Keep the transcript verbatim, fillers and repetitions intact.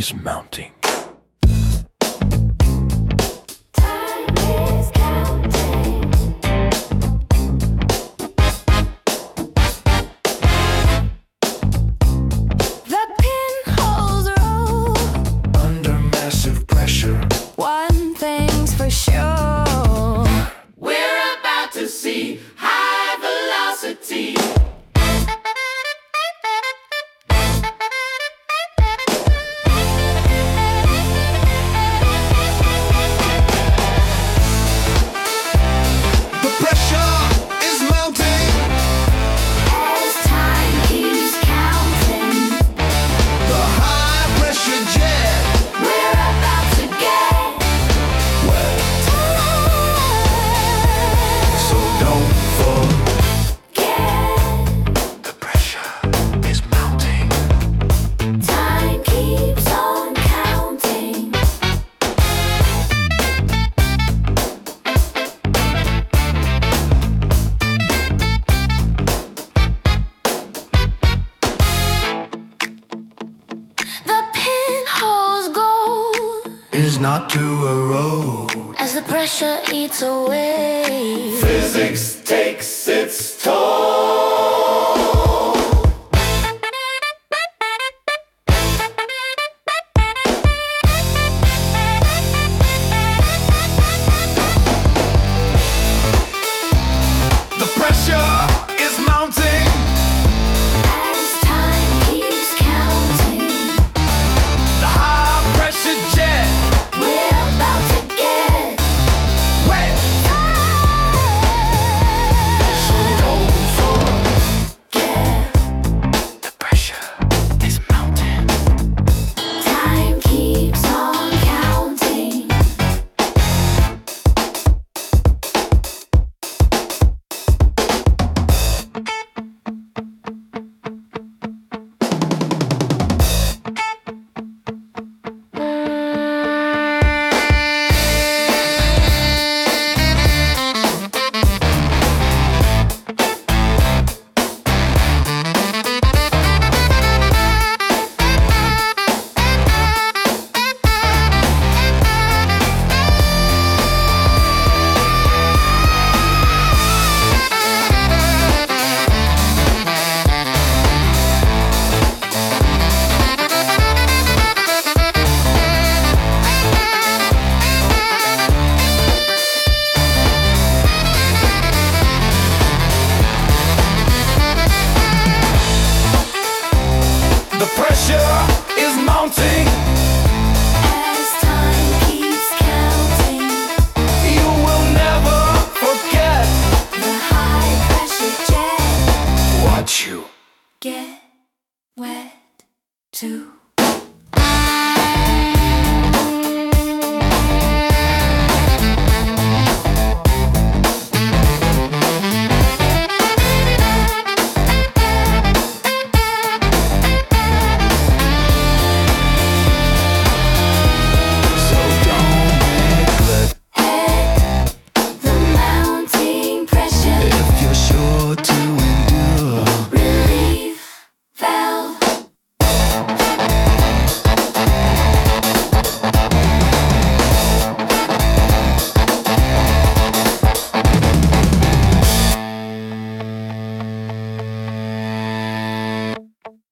is mounting. Time is counting. The pinholes roll Under massive pressure. one thing's for sure. We're about to see high velocity. The pressure is mounting. As time keeps counting, The high pressure jet. we're about to get Well, time. so don't Get The pressure is mounting. time keeps on counting. The pinholes go Is not to erode. as the pressure eats away. Physics takes its toll.